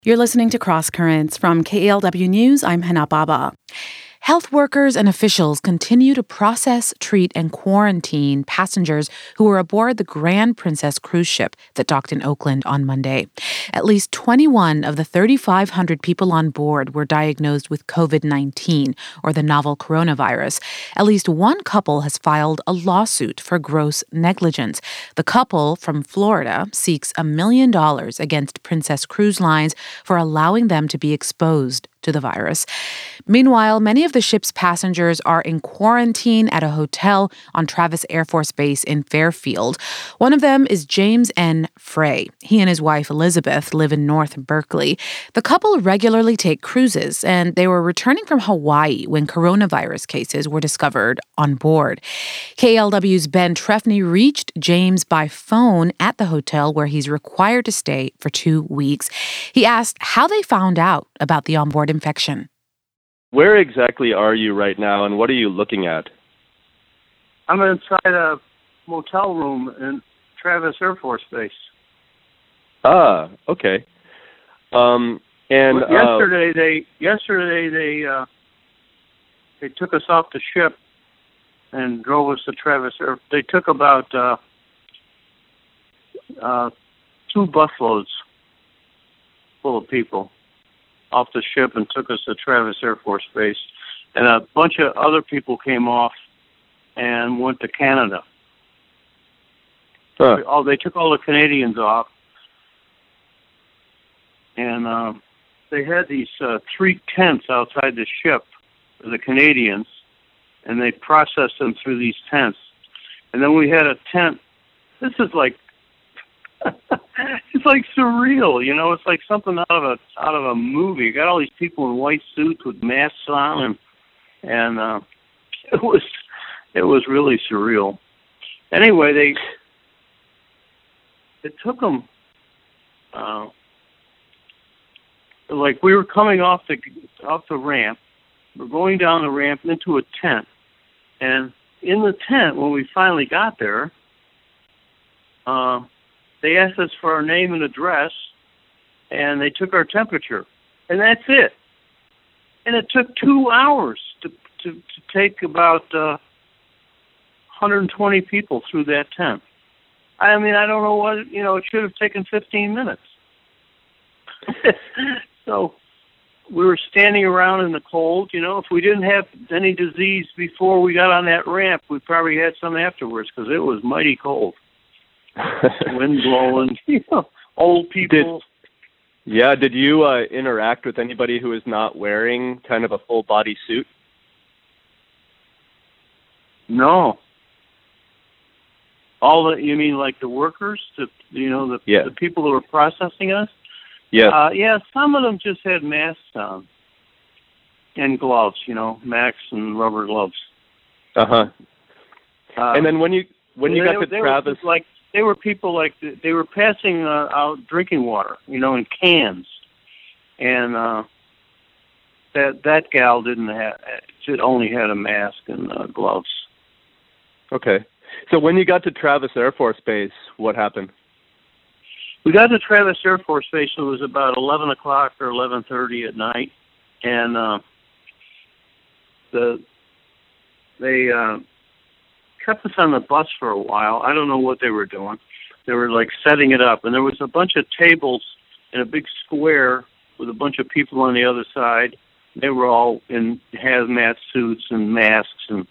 You're listening to Cross Currents from KALW News. I'm Hannah Baba. Health workers and officials continue to process, treat, and quarantine passengers who were aboard the Grand Princess cruise ship that docked in Oakland on Monday. At least 21 of the 3,500 people on board were diagnosed with COVID-19, or the novel coronavirus. At least one couple has filed a lawsuit for gross negligence. The couple from Florida seeks $1 million against Princess Cruise Lines for allowing them to be exposed to the virus. Meanwhile, many of the ship's passengers are in quarantine at a hotel on Travis Air Force Base in Fairfield. One of them is James N. Frey. He and his wife Elizabeth live in North Berkeley. The couple regularly take cruises, and they were returning from Hawaii when coronavirus cases were discovered on board. KLW's Ben Trefny reached James by phone at the hotel where he's required to stay for 2 weeks. He asked how they found out about the onboard infection. Where exactly are you right now, and what are you looking at? I'm inside a motel room in Travis Air Force Base. Ah, okay. Yesterday they took us off the ship and drove us to Travis Air. They took about 2 busloads full of people off the ship and took us to Travis Air Force Base. And a bunch of other people came off and went to Canada. Huh. They took all the Canadians off. And they had these 3 tents outside the ship for the Canadians, and they processed them through these tents. And then we had a tent. This is like it's like surreal, you know. It's like something out of a movie. You got all these people in white suits with masks on, and it was really surreal. Anyway, it took them like we were coming off the ramp. We're going down the ramp into a tent, and in the tent when we finally got there, they asked us for our name and address, and they took our temperature, and that's it. And it took 2 hours to take about 120 people through that tent. I mean, I don't know what, it should have taken 15 minutes. So we were standing around in the cold. If we didn't have any disease before we got on that ramp, we probably had some afterwards because it was mighty cold. Wind blowing, old people. Did you interact with anybody who is not wearing kind of a full body suit? No. You mean like the workers, the people who were processing us? Yeah. Some of them just had masks on and gloves, Max and rubber gloves. And then when you got to Travis, they were people like they were passing out drinking water, in cans, and that gal only had a mask and gloves. Okay, so when you got to Travis Air Force Base, what happened? We got to Travis Air Force Base. It was about 11 o'clock or 11:30 at night, and they kept us on the bus for a while. I don't know what they were doing. They were like setting it up, and there was a bunch of tables in a big square with a bunch of people on the other side. They were all in hazmat suits and masks, and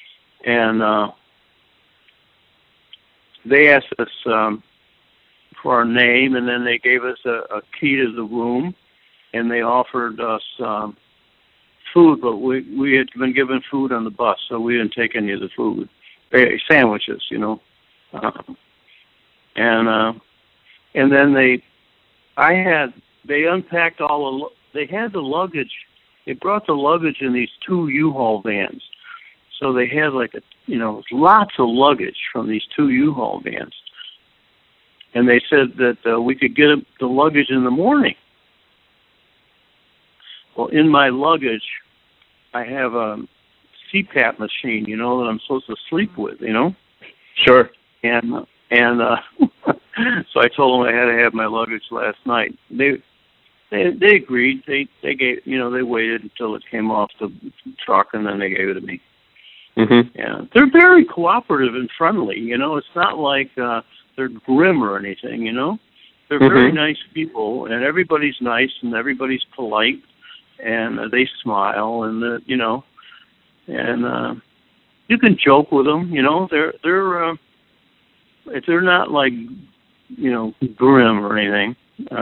they asked us for our name, and then they gave us a key to the room, and they offered us food, but we had been given food on the bus, so we didn't take any of the food. Sandwiches, and then they unpacked they had the luggage. They brought the luggage in these 2 U-Haul vans, so they had lots of luggage from these 2 U-Haul vans, and they said that we could get the luggage in the morning. Well, in my luggage, I have a CPAP machine, that I'm supposed to sleep with, Sure. And so I told them I had to have my luggage last night. they agreed. They gave, they waited until it came off the truck, and then they gave it to me. Mm-hmm. Yeah, they're very cooperative and friendly. It's not like they're grim or anything. They're very nice people, and everybody's nice, and everybody's polite, and they smile, and and you can joke with them. They're not like grim or anything.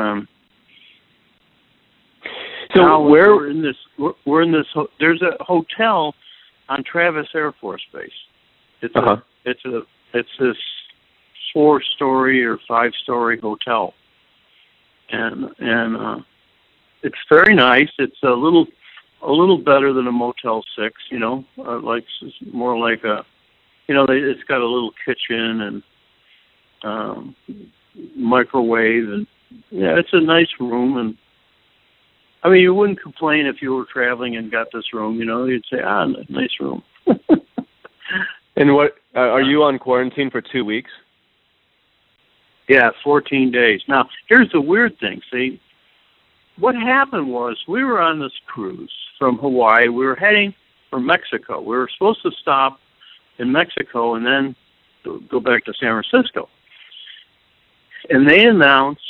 So now we're in this. There's a hotel on Travis Air Force Base. It's this 4-story or 5-story hotel, and it's very nice. It's a little better than a Motel 6. Like more like a, it's got a little kitchen and microwave, and it's a nice room. And I mean, you wouldn't complain if you were traveling and got this room. You'd say, nice room. And what are you on quarantine for 2 weeks? Yeah, 14 days. Now, here's the weird thing. See, what happened was we were on this cruise from Hawaii. We were heading for Mexico. We were supposed to stop in Mexico and then go back to San Francisco. And they announced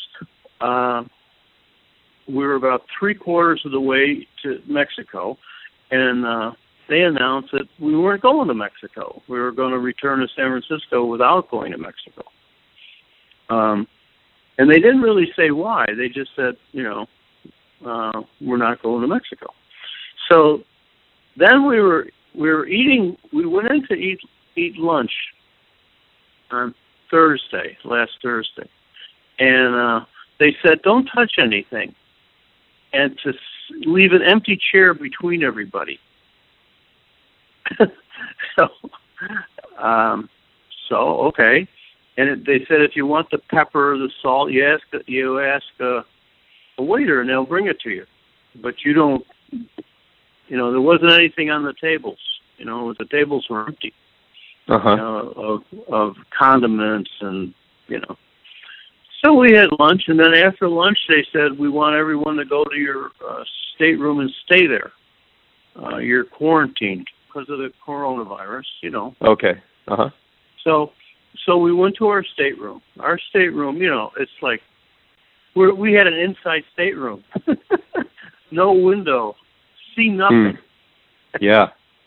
we were about 3/4 of the way to Mexico, and they announced that we weren't going to Mexico. We were going to return to San Francisco without going to Mexico. And they didn't really say why. They just said, we're not going to Mexico. So then we were eating. We went in to eat lunch on last Thursday, and they said, don't touch anything, and to leave an empty chair between everybody. So okay. And they said, if you want the pepper or the salt, you ask a waiter, and they'll bring it to you. But you don't, there wasn't anything on the tables. The tables were empty of condiments and, So we had lunch, and then after lunch, they said, we want everyone to go to your stateroom and stay there. You're quarantined because of the coronavirus, Okay. So we went to our stateroom. Our stateroom, it's like we had an inside stateroom, no window, see nothing. Yeah.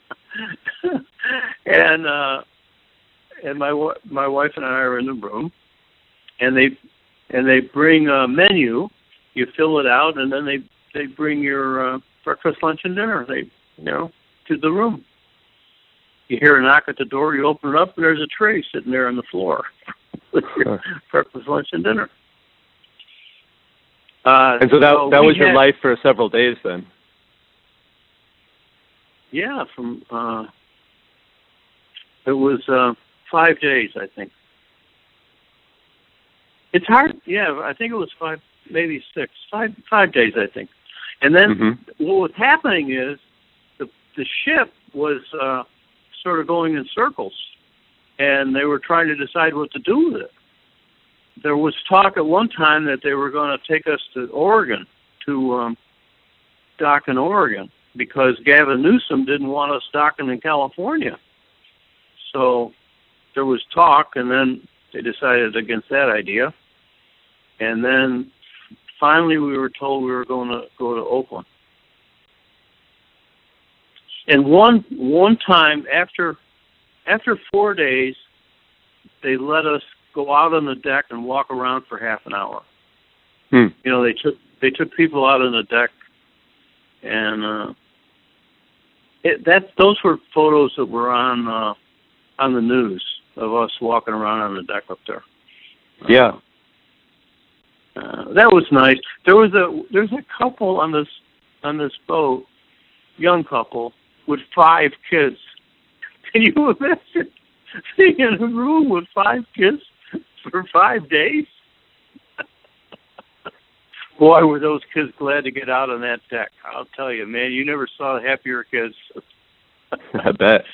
And my wife and I are in the room, and they bring a menu. You fill it out, and then they bring your breakfast, lunch, and dinner. To the room. You hear a knock at the door, you open it up, and there's a tray sitting there on the floor with your breakfast, lunch, and dinner. And so that was your life for several days then? Yeah, it was 5 days, I think. It's hard. Yeah, I think it was 5, maybe 6. 5 days, I think. And then what was happening is the ship was sort of going in circles, and they were trying to decide what to do with it. There was talk at one time that they were going to take us to Oregon, to dock in Oregon, because Gavin Newsom didn't want us docking in California. So there was talk, and then they decided against that idea. And then finally we were told we were going to go to Oakland. And one time after 4 days, they let us go out on the deck and walk around for half an hour. They took people out on the deck, and those were photos that were on the news of us walking around on the deck up there. Yeah, that was nice. There's a couple on this boat, young couple, with 5 kids. Can you imagine being in a room with 5 kids for 5 days? Boy, were those kids glad to get out on that deck. I'll tell you, man, you never saw happier kids. I bet.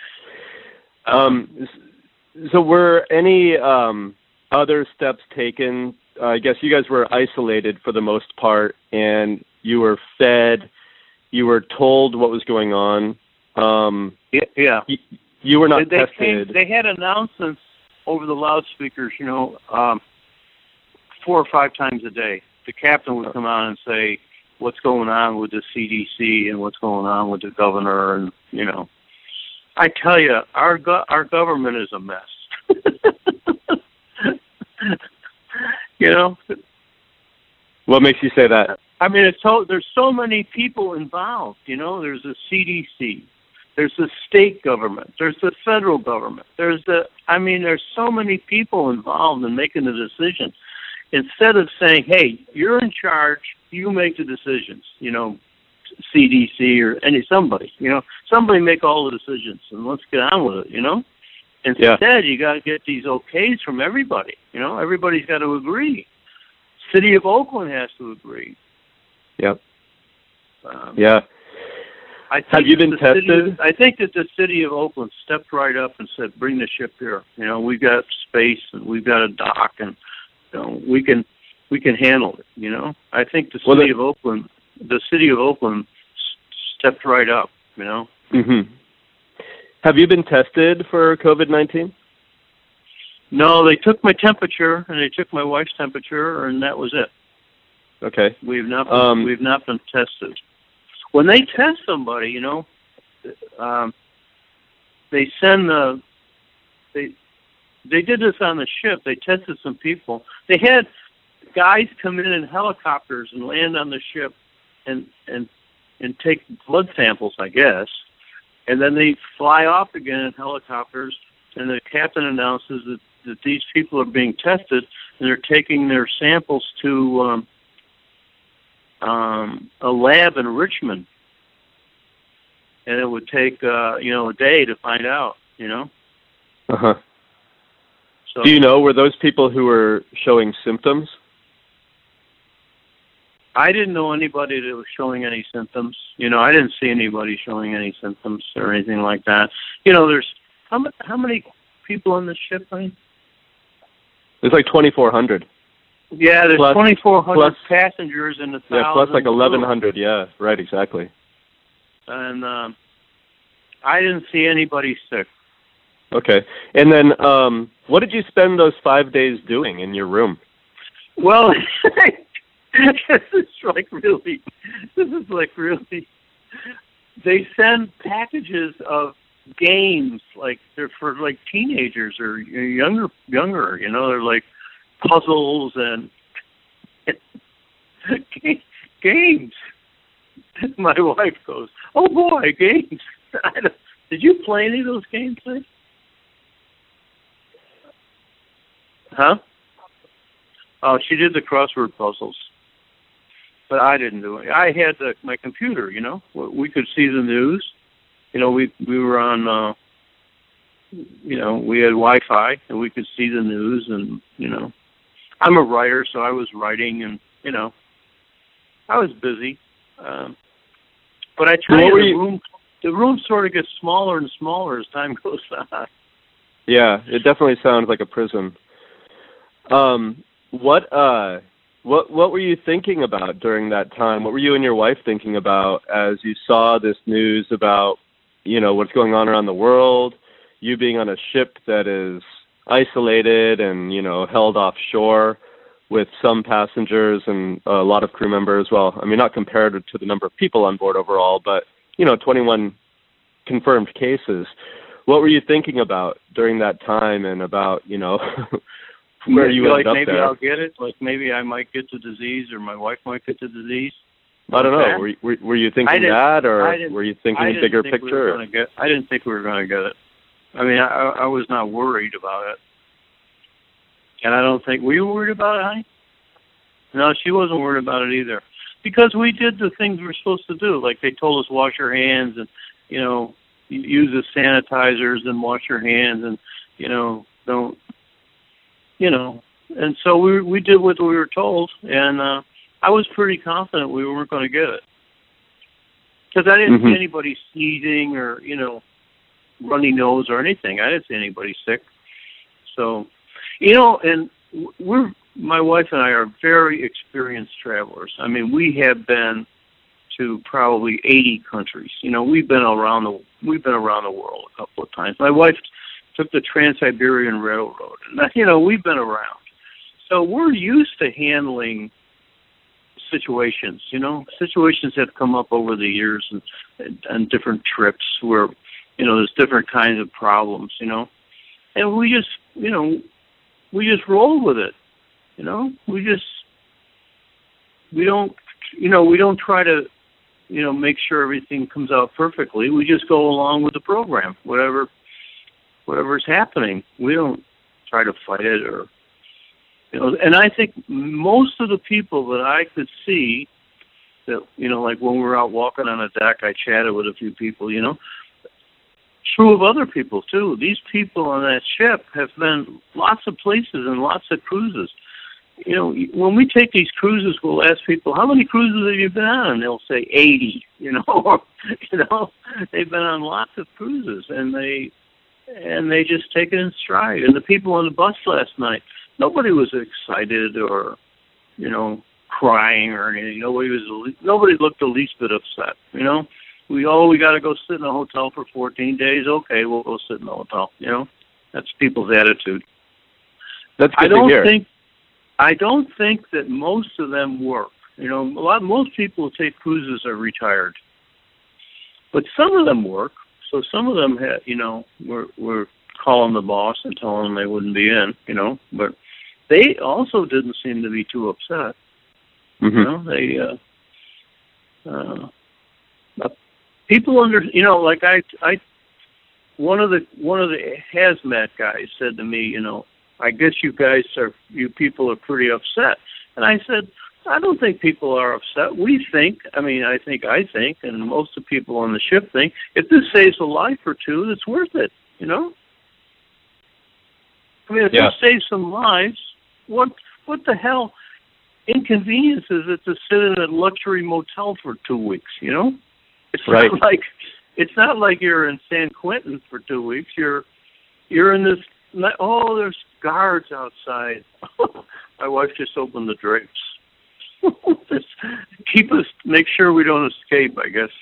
So were any other steps taken I guess you guys were isolated for the most part, and you were fed. You were told what was going on. Yeah. You were not tested. They had announcements over the loudspeakers, 4 or 5 times a day. The captain would come on and say what's going on with the CDC and what's going on with the governor, and I tell you, our government is a mess. What makes you say that? I mean, there's so many people involved. There's the CDC, there's the state government, there's the federal government, there's so many people involved in making the decision. Instead of saying, "Hey, you're in charge, you make the decisions," CDC or somebody make all the decisions and let's get on with it. Instead, you got to get these okays from everybody. Everybody's got to agree. City of Oakland has to agree. Yep. Have you been tested? I think that the City of Oakland stepped right up and said, "Bring the ship here. We've got space and we've got a dock, and we can handle it." I think the City of Oakland stepped right up. Mm-hmm. Have you been tested for COVID-19? No, they took my temperature and they took my wife's temperature, and that was it. Okay. We've not been tested. When they test somebody, they send they did this on the ship. They tested some people. They had guys come in helicopters and land on the ship and take blood samples, I guess. And then they fly off again in helicopters, and the captain announces that these people are being tested, and they're taking their samples to a lab in Richmond. And it would take, a day to find out, Uh-huh. So, do you know, were those people who were showing symptoms? I didn't know anybody that was showing any symptoms. I didn't see anybody showing any symptoms or anything like that. There's how many people on the ship, honey? There's like 2,400. Yeah, there's 2,400 passengers and 1,000. Yeah, plus like 1,100. Yeah, right, exactly. And I didn't see anybody sick. Okay, and then what did you spend those 5 days doing in your room? Well, this is like really. They send packages of games, like they're for like teenagers or younger. They're like puzzles and games. My wife goes, "Oh boy, games!" Did you play any of those games, Lee? Huh? Oh, she did the crossword puzzles, but I didn't do it. I had my computer. We could see the news. We were on. We had Wi-Fi and we could see the news, and I'm a writer, so I was writing, and I was busy. But I tell you, the room sort of gets smaller and smaller as time goes on. Yeah, it definitely sounds like a prison. What were you thinking about during that time? What were you and your wife thinking about as you saw this news about, what's going on around the world, you being on a ship that is isolated and, held offshore with some passengers and a lot of crew members? Well, I mean, not compared to the number of people on board overall, but, 21 confirmed cases. What were you thinking about during that time and about, where you ended up maybe there? I'll get it. Like maybe I might get the disease, or my wife might get the disease. I don't know. Were you thinking that, or were you thinking bigger picture? I didn't think we were going to get it. I mean, I was not worried about it, and I don't think. Were you worried about it, honey? No, she wasn't worried about it either, because we did the things we were supposed to do. Like they told us, wash your hands, and use the sanitizers and wash your hands, and don't. And so we did what we were told, and I was pretty confident we weren't going to get it. Because I didn't see anybody sneezing or, runny nose or anything. I didn't see anybody sick. So, and my wife and I are very experienced travelers. I mean, we have been to probably 80 countries. You know, we've been around the world a couple of times. My wife took the Trans-Siberian Railroad, and you know, we've been around. So we're used to handling situations, you know, situations that come up over the years and different trips where, you know, there's different kinds of problems, you know, and we just roll with it, you know, we don't try to, you know, make sure everything comes out perfectly. We just go along with the program, whatever's happening. We don't try to fight it or, you know, and I think most of the people that I could see that, you know, like when we were out walking on a deck, I chatted with a few people, you know, true of other people too. These people on that ship have been lots of places and lots of cruises. You know, when we take these cruises, we'll ask people, how many cruises have you been on? And they'll say 80, you know, you know, they've been on lots of cruises and they just take it in stride. And the people on the bus last night, nobody was excited or, you know, crying or anything. Nobody looked the least bit upset. You know, we got to go sit in a hotel for 14 days. Okay, we'll go sit in the hotel. You know, that's people's attitude. That's good to hear. I don't think that most of them work. You know, most people who take cruises are retired, but some of them work. So some of them had, you know, were calling the boss and telling them they wouldn't be in. You know, but they also didn't seem to be too upset. Mm-hmm. You know, people you know, like one of the hazmat guys said to me, you know, I guess you people are pretty upset. And I said, I don't think people are upset. I think, and most of the people on the ship think, if this saves a life or two, it's worth it, you know? I mean, if this saves some lives, what the hell inconvenience is it to sit in a luxury motel for 2 weeks, you know? It's right. It's not like you're in San Quentin for 2 weeks. You're in this, there's guards outside. My wife just opened the drapes. Just make sure we don't escape, I guess.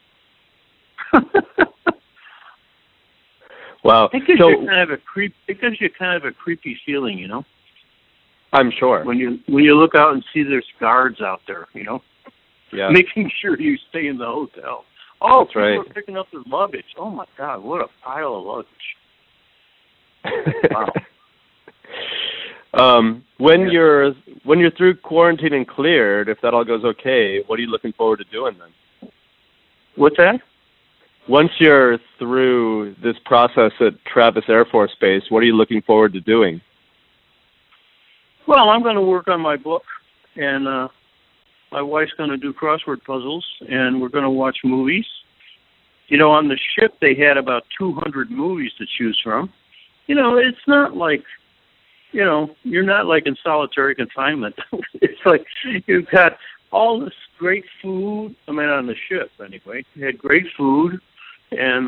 Wow. It gives you kind of a creepy feeling, you know? I'm sure. When you look out and see there's guards out there, you know? Yeah. Making sure you stay in the hotel. Oh, that's right. People are picking up their luggage. Oh my God, what a pile of luggage. Wow. When you're through quarantine and cleared, if that all goes okay, what are you looking forward to doing then? What's that? Once you're through this process at Travis Air Force Base, what are you looking forward to doing? Well, I'm going to work on my book, and my wife's going to do crossword puzzles, and we're going to watch movies. You know, on the ship, they had about 200 movies to choose from. You know, it's not like, you know, you're not like in solitary confinement. It's like you've got all this great food. I mean, on the ship, anyway. You had great food and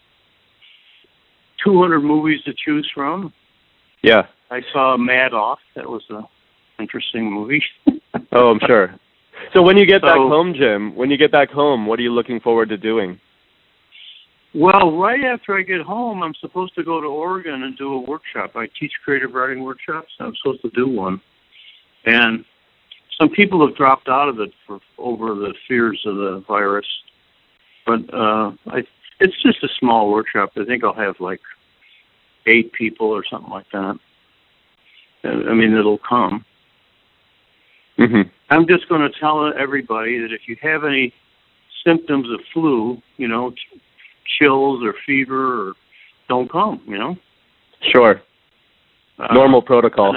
200 movies to choose from. Yeah. I saw Madoff. That was an interesting movie. Oh, I'm sure. So when you get back home, Jim, what are you looking forward to doing? Well, right after I get home, I'm supposed to go to Oregon and do a workshop. I teach creative writing workshops. I'm supposed to do one. And some people have dropped out of it over the fears of the virus. But it's just a small workshop. I think I'll have like 8 people or something like that. I mean, it'll come. Mm-hmm. I'm just going to tell everybody that if you have any symptoms of flu, you know, chills or fever, or don't come, you know? Sure. Normal protocol.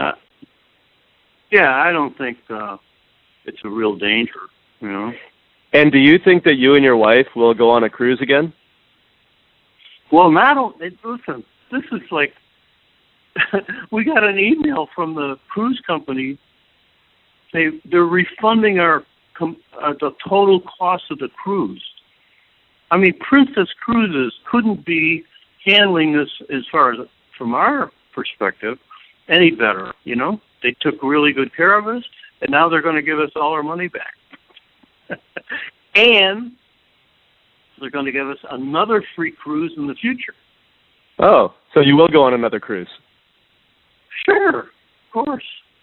I don't think it's a real danger, you know? And do you think that you and your wife will go on a cruise again? Well, listen, this is like, we got an email from the cruise company. They're refunding the total cost of the cruise. I mean, Princess Cruises couldn't be handling this, as far as from our perspective, any better. You know, They took really good care of us, and now they're going to give us all our money back. And they're going to give us another free cruise in the future. Oh, so you will go on another cruise? Sure, of course.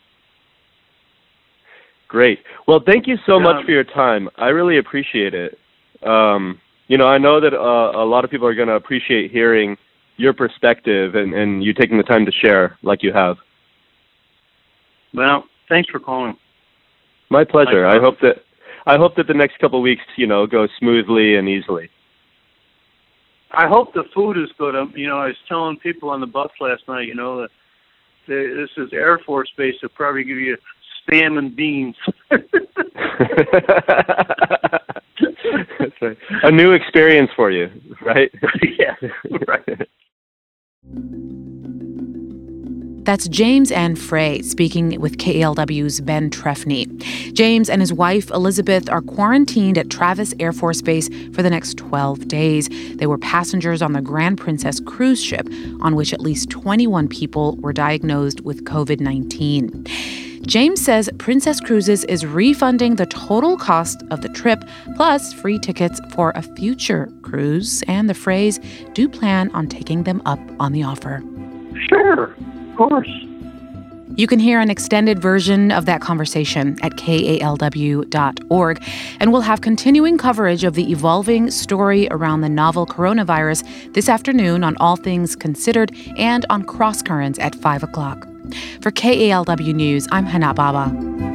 Great. Well, thank you so much for your time. I really appreciate it. I know that a lot of people are going to appreciate hearing your perspective and you taking the time to share like you have. Well, thanks for calling. My pleasure. I hope that the next couple of weeks, go smoothly and easily. I hope the food is good. I was telling people on the bus last night, this is Air Force Base. They'll probably give you spam and beans. That's right. A new experience for you, right? Yeah, right. That's James N. Frey speaking with KALW's Ben Trefny. James and his wife, Elizabeth, are quarantined at Travis Air Force Base for the next 12 days. They were passengers on the Grand Princess cruise ship, on which at least 21 people were diagnosed with COVID-19. James says Princess Cruises is refunding the total cost of the trip, plus free tickets for a future cruise, and the Freys do plan on taking them up on the offer. Sure. Of course. You can hear an extended version of that conversation at KALW.org, and we'll have continuing coverage of the evolving story around the novel coronavirus this afternoon on All Things Considered and on Cross Currents at 5 o'clock. For KALW News, I'm Hana Baba.